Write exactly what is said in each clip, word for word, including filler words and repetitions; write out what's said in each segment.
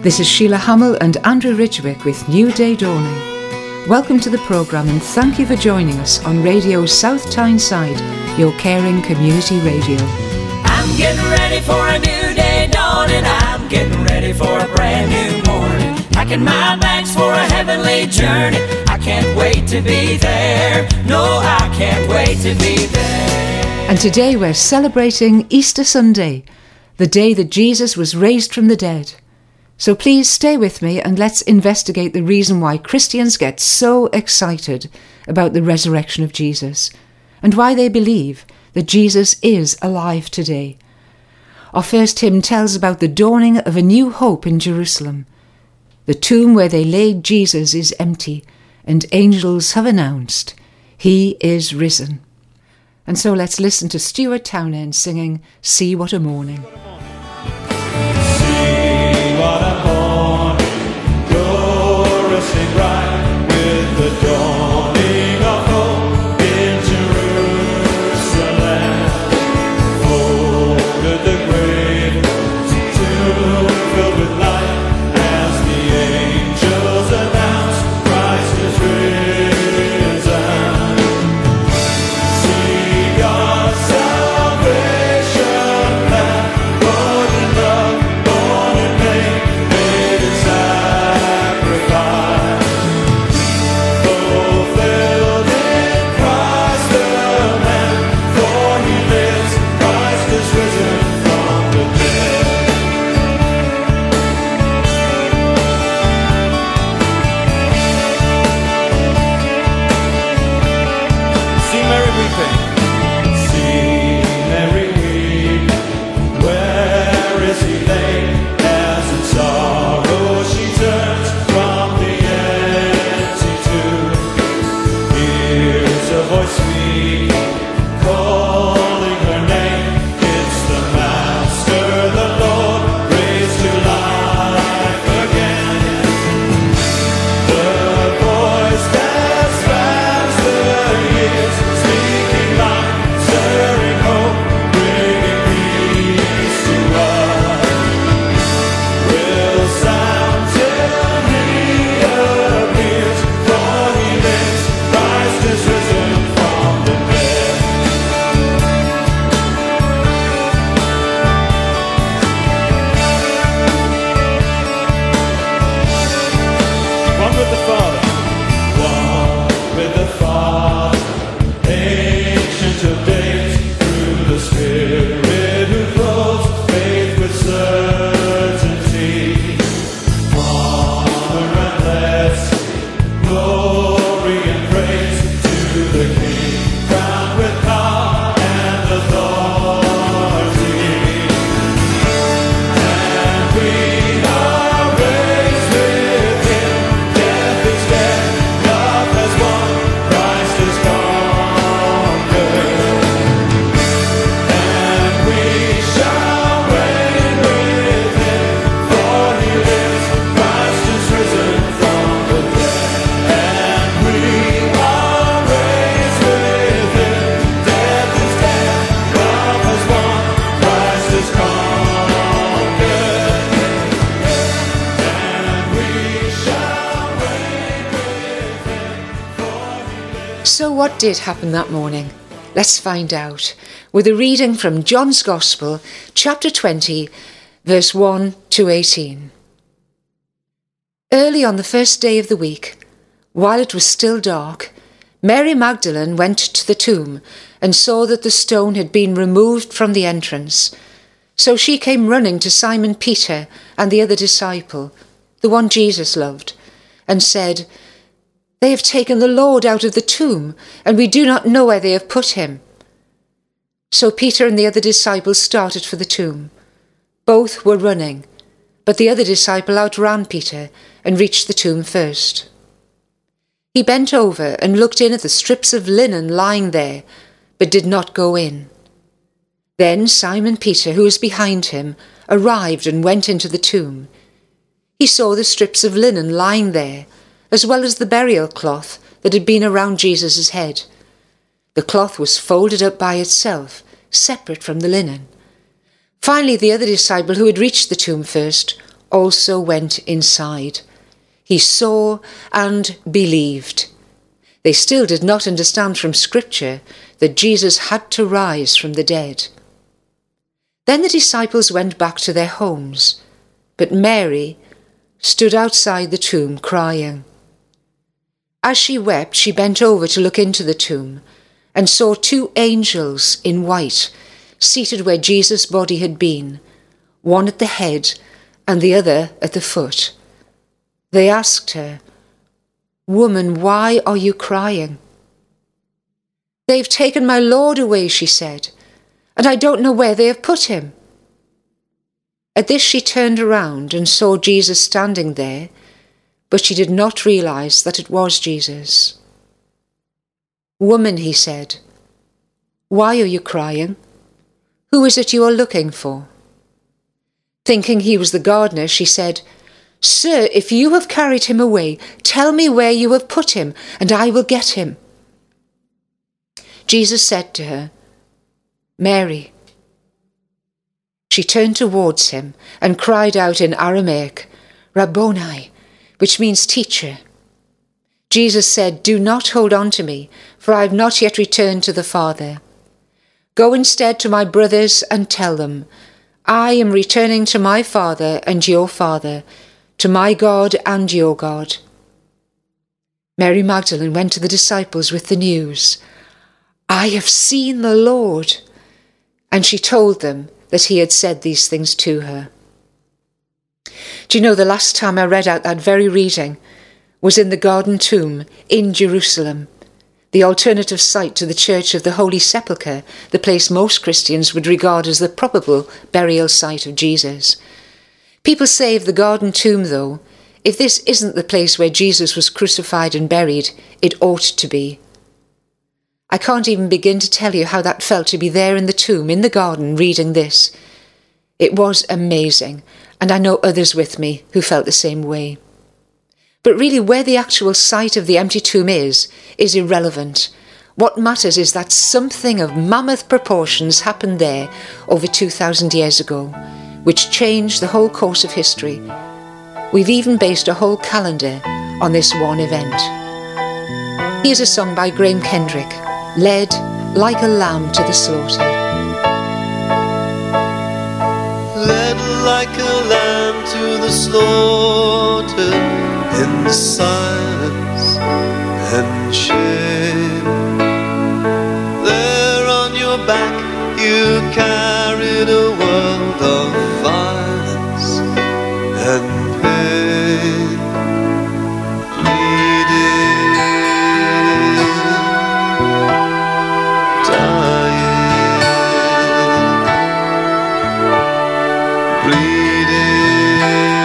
This is Sheila Hamill and Andrew Ridgwick with New Day Dawning. Welcome to the programme and thank you for joining us on Radio South Tyneside, your caring community radio. I'm getting ready for a new day dawning. I'm getting ready for a brand new morning. Packing my bags for a heavenly journey. I can't wait to be there. No, I can't wait to be there. And today we're celebrating Easter Sunday, the day that Jesus was raised from the dead. So please stay with me and let's investigate the reason why Christians get so excited about the resurrection of Jesus and why they believe that Jesus is alive today. Our first hymn tells about the dawning of a new hope in Jerusalem. The tomb where they laid Jesus is empty, and angels have announced, He is risen. And so let's listen to Stuart Townend singing, See What a Morning. What a morning, gloriously bright, with the dawning of hope in Jerusalem. Folded the grave, tomb filled with light, as the angels announce Christ is risen. See God's salvation plan, born in love, born in pain. So what did happen that morning? Let's find out with a reading from John's Gospel, chapter twenty, verse one to eighteen. Early on the first day of the week, while it was still dark, Mary Magdalene went to the tomb and saw that the stone had been removed from the entrance. So she came running to Simon Peter and the other disciple, the one Jesus loved, and said, They have taken the Lord out of the tomb, and we do not know where they have put him. So Peter and the other disciple started for the tomb. Both were running, but the other disciple outran Peter and reached the tomb first. He bent over and looked in at the strips of linen lying there, but did not go in. Then Simon Peter, who was behind him, arrived and went into the tomb. He saw the strips of linen lying there, as well as the burial cloth that had been around Jesus' head. The cloth was folded up by itself, separate from the linen. Finally, the other disciple who had reached the tomb first also went inside. He saw and believed. They still did not understand from Scripture that Jesus had to rise from the dead. Then the disciples went back to their homes, but Mary stood outside the tomb crying. As she wept, she bent over to look into the tomb and saw two angels in white seated where Jesus' body had been, one at the head and the other at the foot. They asked her, "Woman, why are you crying?" "They've taken my Lord away," she said, "and I don't know where they have put him." At this she turned around and saw Jesus standing there, but she did not realize that it was Jesus. "Woman," he said, "why are you crying? Who is it you are looking for?" Thinking he was the gardener, she said, "Sir, if you have carried him away, tell me where you have put him, and I will get him." Jesus said to her, "Mary." She turned towards him and cried out in Aramaic, "Rabboni," which means teacher. Jesus said, "Do not hold on to me, for I have not yet returned to the Father. Go instead to my brothers and tell them, I am returning to my Father and your Father, to my God and your God." Mary Magdalene went to the disciples with the news, "I have seen the Lord," and she told them that he had said these things to her. Do you know, the last time I read out that very reading was in the Garden Tomb in Jerusalem, the alternative site to the Church of the Holy Sepulchre, the place most Christians would regard as the probable burial site of Jesus. People say of the Garden Tomb, though, if this isn't the place where Jesus was crucified and buried, it ought to be. I can't even begin to tell you how that felt to be there in the tomb, in the garden, reading this. It was amazing, and I know others with me who felt the same way. But really, where the actual site of the empty tomb is, is irrelevant. What matters is that something of mammoth proportions happened there over two thousand years ago, which changed the whole course of history. We've even based a whole calendar on this one event. Here's a song by Graham Kendrick, "Led Like a Lamb to the Slaughter." Led like a lamb to the slaughter, in silence and shame. There on your back you carried a world of violence and pain. Bleeding, dying, bleeding,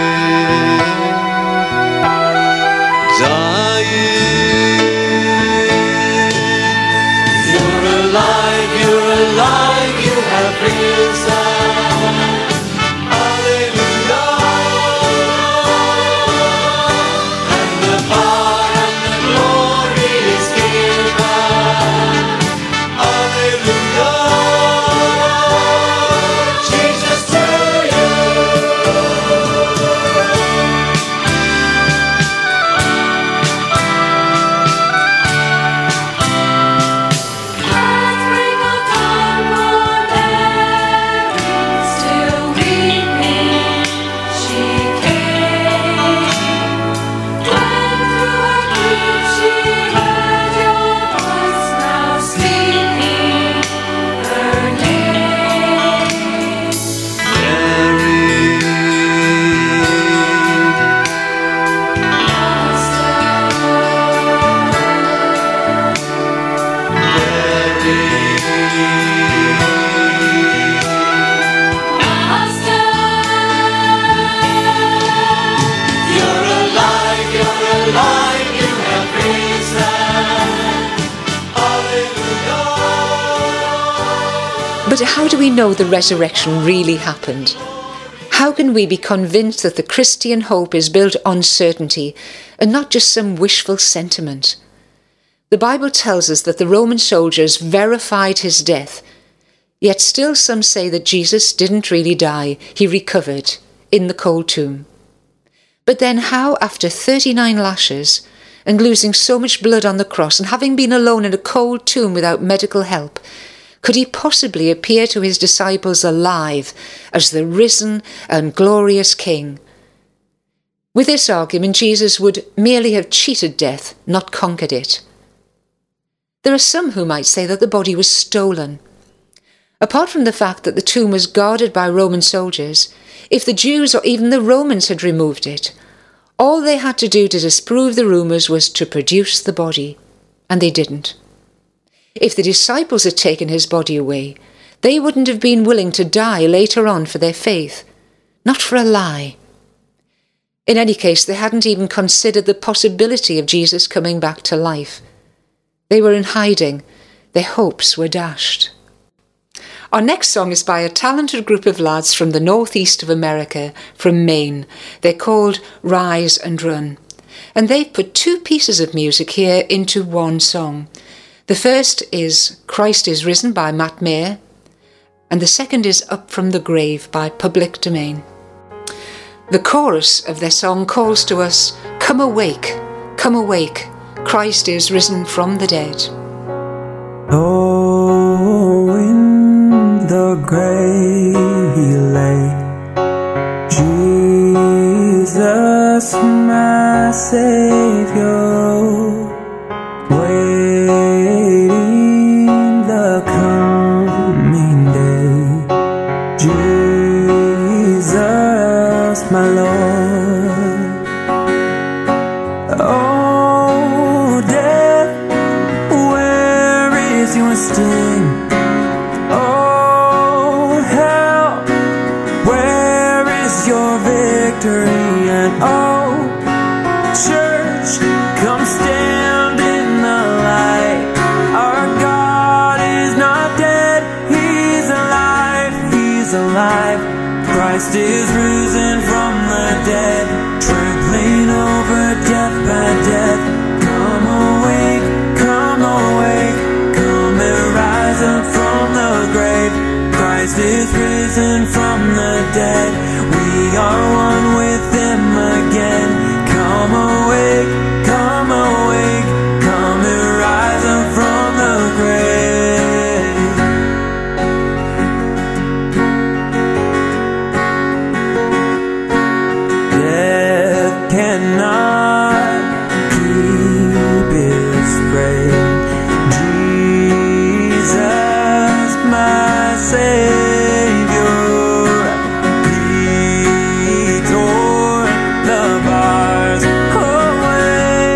dying. You're alive, you're alive, you have risen. Hallelujah. And the power and the glory is given. Hallelujah. Jesus to you. Heartbreak of time for Mary, still weeping, she came. When through her grief she heard your voice, now speaking her name. You're alive, you're alive, you have risen. Hallelujah. But how do we know the resurrection really happened? How can we be convinced that the Christian hope is built on certainty and not just some wishful sentiment? The Bible tells us that the Roman soldiers verified his death, yet still some say that Jesus didn't really die, he recovered in the cold tomb. But then how, after thirty-nine lashes, and losing so much blood on the cross, and having been alone in a cold tomb without medical help, could he possibly appear to his disciples alive as the risen and glorious King? With this argument, Jesus would merely have cheated death, not conquered it. There are some who might say that the body was stolen. Apart from the fact that the tomb was guarded by Roman soldiers, if the Jews or even the Romans had removed it, all they had to do to disprove the rumours was to produce the body, and they didn't. If the disciples had taken his body away, they wouldn't have been willing to die later on for their faith, not for a lie. In any case, they hadn't even considered the possibility of Jesus coming back to life. They were in hiding. Their hopes were dashed. Our next song is by a talented group of lads from the northeast of America, from Maine. They're called Rise and Run. And they've put two pieces of music here into one song. The first is Christ is Risen by Matt Maher, and the second is Up from the Grave by Public Domain. The chorus of their song calls to us, "Come awake, come awake, Christ is risen from the dead." Oh, in the grave he lay, Jesus my Savior, waiting the coming day, Jesus my Lord. Oh, death, where is your sting? Oh, hell, where is your victory? And oh, church, come stand in the light. Our God is not dead, He's alive, He's alive. Christ is risen from the dead, trampling over death by death. Come awake, come awake, come and rise up from the grave. Christ is risen from the dead, we are one with Him again. Come awake, come awake, come and rise up from the grave. Death cannot keep its prey. Jesus, my Savior, He tore the bars away.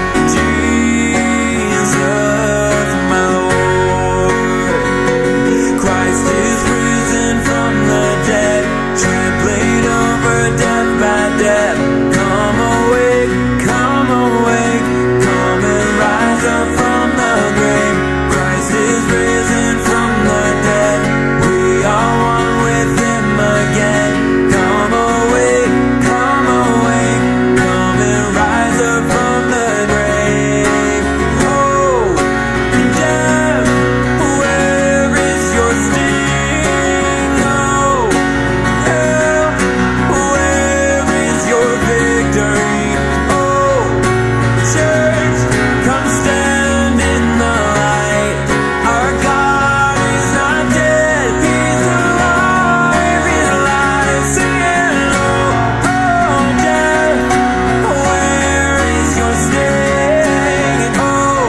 Jesus, my Lord, Christ is risen from the dead, trampling over death by death. Come awake, come awake, come and rise up from the grave. Christ is risen from the dead, we are one with Him again. Come awake, come awake, come and rise up from the grave. Oh, death, where is your sting? Oh, hell, where is your victory? Oh, church, come stand in the light. Our God is not dead, He's alive, He's alive. Sing it low. Oh, death, where is your sting? Oh,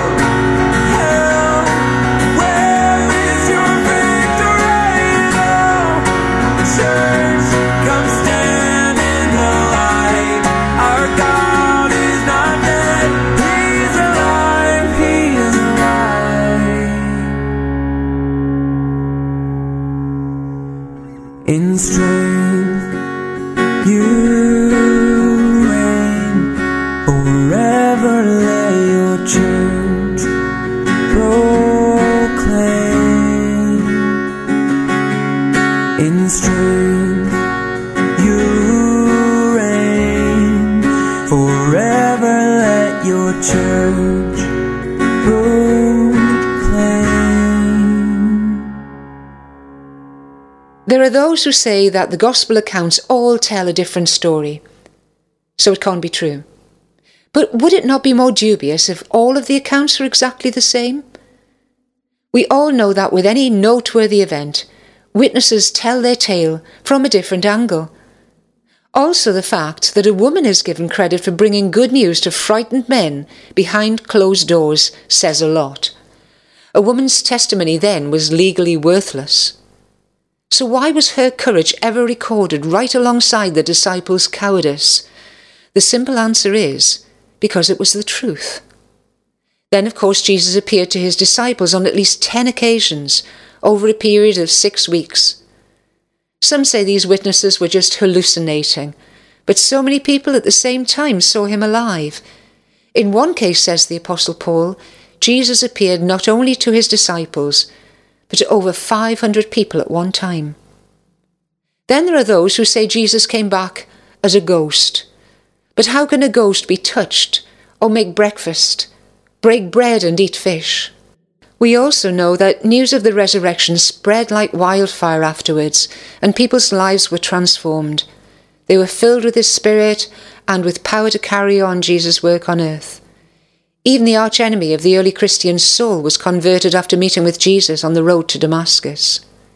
hell, where is your victory? Oh, church, come stand in the light. Our God is not dead, He's alive, He is alive. In strength you reign, forever let your church proclaim. In strength you reign, forever let your church proclaim. There are those who say that the Gospel accounts all tell a different story. so it can't be true. But would it not be more dubious if all of the accounts were exactly the same? We all know that with any noteworthy event, witnesses tell their tale from a different angle. Also, the fact that a woman is given credit for bringing good news to frightened men behind closed doors says a lot. A woman's testimony then was legally worthless. So why was her courage ever recorded right alongside the disciples' cowardice? The simple answer is, because it was the truth. Then, of course, Jesus appeared to his disciples on at least ten occasions over a period of six weeks. Some say these witnesses were just hallucinating, but so many people at the same time saw him alive. In one case, says the Apostle Paul, Jesus appeared not only to his disciples, but to over five hundred people at one time. Then there are those who say Jesus came back as a ghost. But how can a ghost be touched, or make breakfast, break bread and eat fish? We also know that news of the resurrection spread like wildfire afterwards, and people's lives were transformed. They were filled with his Spirit and with power to carry on Jesus' work on earth. Even the archenemy of the early Christians, Saul, was converted after meeting with Jesus on the road to Damascus.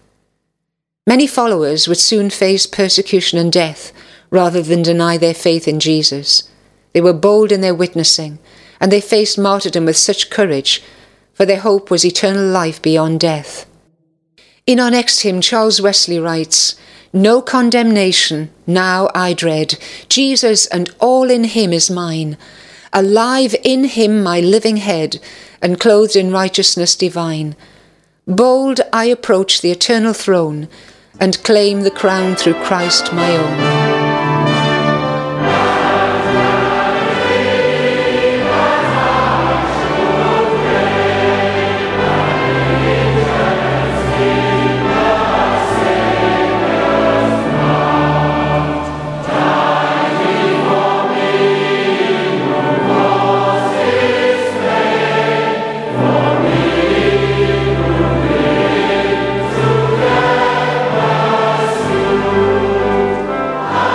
Many followers would soon face persecution and death rather than deny their faith in Jesus. They were bold in their witnessing, and they faced martyrdom with such courage, for their hope was eternal life beyond death. In our next hymn, Charles Wesley writes, "No condemnation now I dread, Jesus and all in him is mine. Alive in him my living head, and clothed in righteousness divine. Bold I approach the eternal throne, and claim the crown through Christ my own." I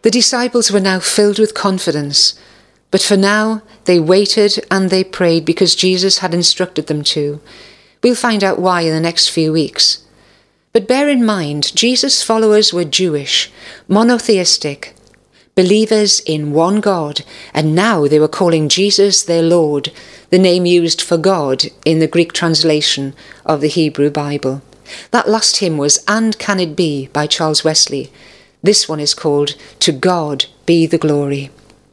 The disciples were now filled with confidence, but for now they waited and they prayed because Jesus had instructed them to. We'll find out why in the next few weeks. But bear in mind, Jesus' followers were Jewish, monotheistic, believers in one God, and now they were calling Jesus their Lord, the name used for God in the Greek translation of the Hebrew Bible. That last hymn was "And Can It Be" by Charles Wesley. This one is called "To God Be the Glory."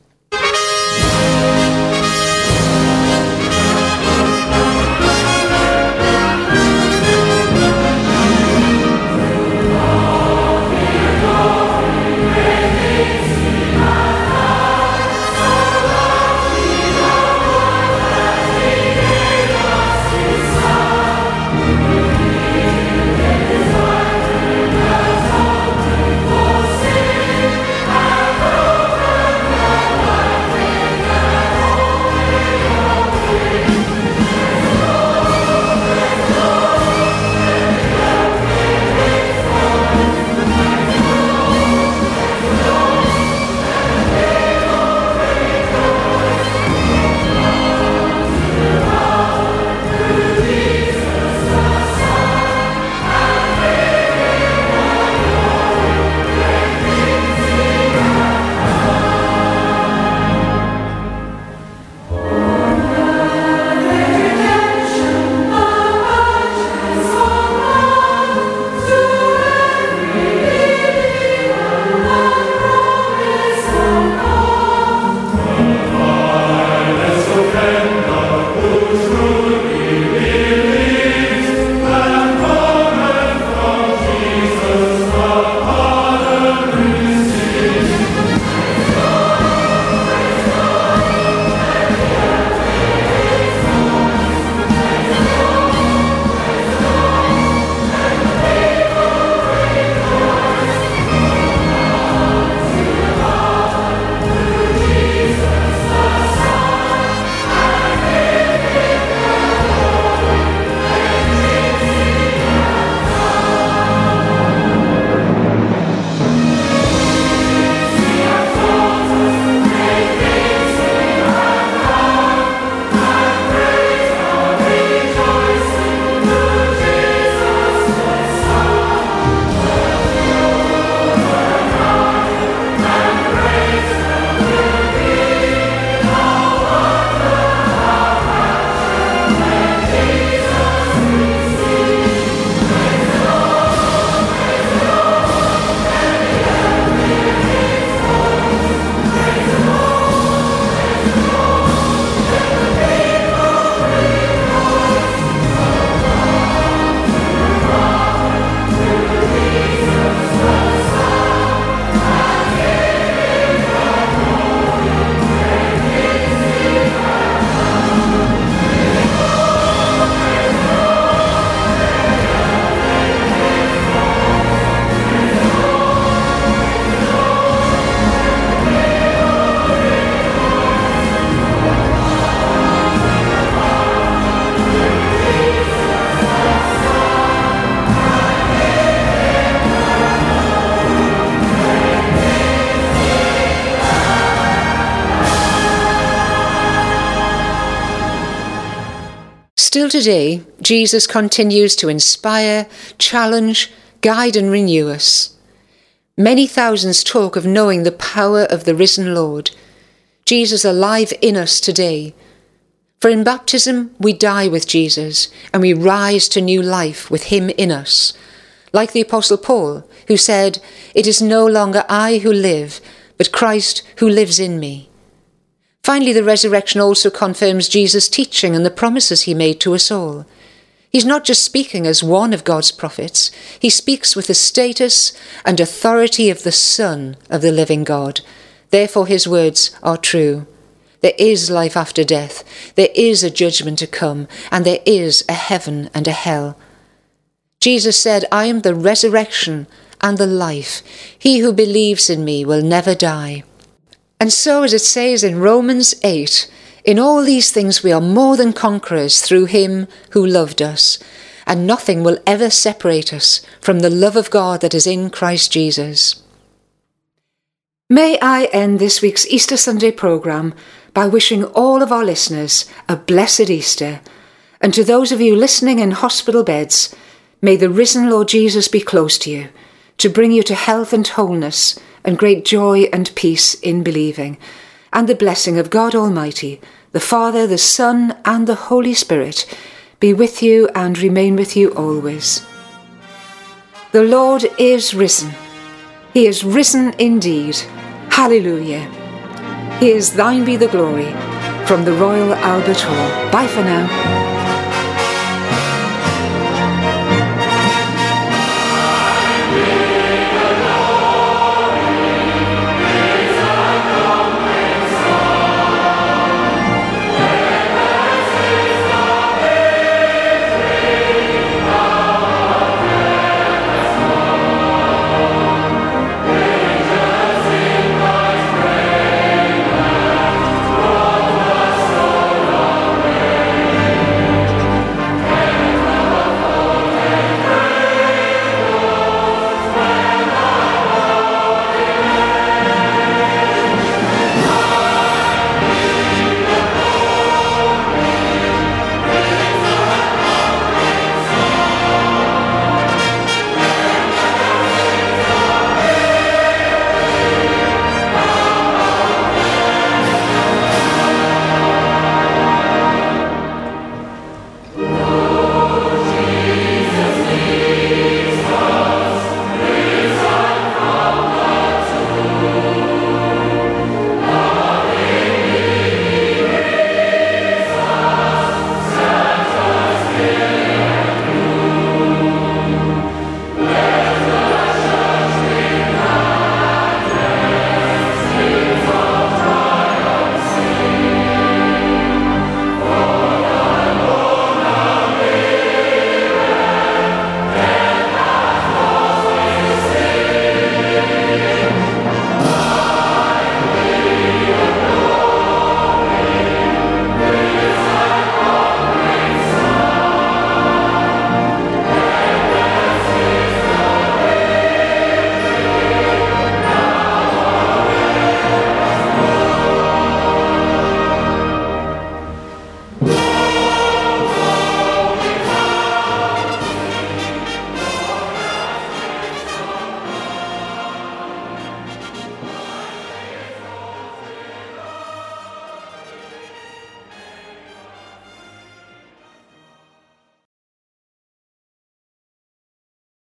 Still today, Jesus continues to inspire, challenge, guide and renew us. Many thousands talk of knowing the power of the risen Lord. Jesus alive in us today. For in baptism we die with Jesus and we rise to new life with him in us. Like the Apostle Paul, who said, "It is no longer I who live, but Christ who lives in me." Finally, the resurrection also confirms Jesus' teaching and the promises he made to us all. He's not just speaking as one of God's prophets, he speaks with the status and authority of the Son of the living God. Therefore his words are true. There is life after death, there is a judgment to come, and there is a heaven and a hell. Jesus said, "I am the resurrection and the life. He who believes in me will never die." And so, as it says in Romans eight, in all these things we are more than conquerors through him who loved us, and nothing will ever separate us from the love of God that is in Christ Jesus. May I end this week's Easter Sunday programme by wishing all of our listeners a blessed Easter, and to those of you listening in hospital beds, may the risen Lord Jesus be close to you, to bring you to health and wholeness and great joy and peace in believing, and the blessing of God Almighty, the Father, the Son, and the Holy Spirit be with you and remain with you always. The Lord is risen. He is risen indeed. Hallelujah. He is thine be the glory from the Royal Albert Hall. Bye for now.